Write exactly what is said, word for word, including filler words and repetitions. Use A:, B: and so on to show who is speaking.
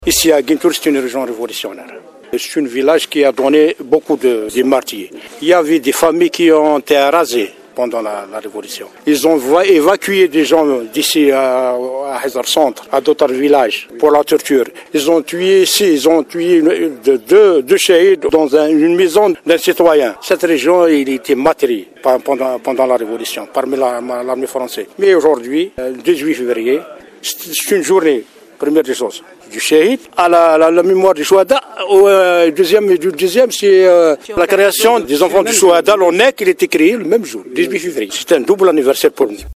A: Ici à Guintour, c'est une région révolutionnaire. C'est un village qui a donné beaucoup de, de martyrs. Il y avait des familles qui ont été rasées pendant la, la Révolution. Ils ont évacué des gens d'ici à, à Hazar Centre, à d'autres villages, pour la torture. Ils ont tué ici, ils ont tué une, de, deux, deux shahids dans un, une maison d'un citoyen. Cette région, il était matrée pendant, pendant la Révolution, parmi la, l'armée française. Mais aujourd'hui, le dix-huit février, c'est une journée, première des choses, du shahid, à la, la, la mémoire du Chouhada. Le deuxième, le deuxième c'est euh, la création des enfants du Chouhada. L'O N E C, il était créé le même jour, dix-huit février. C'est un double anniversaire pour nous.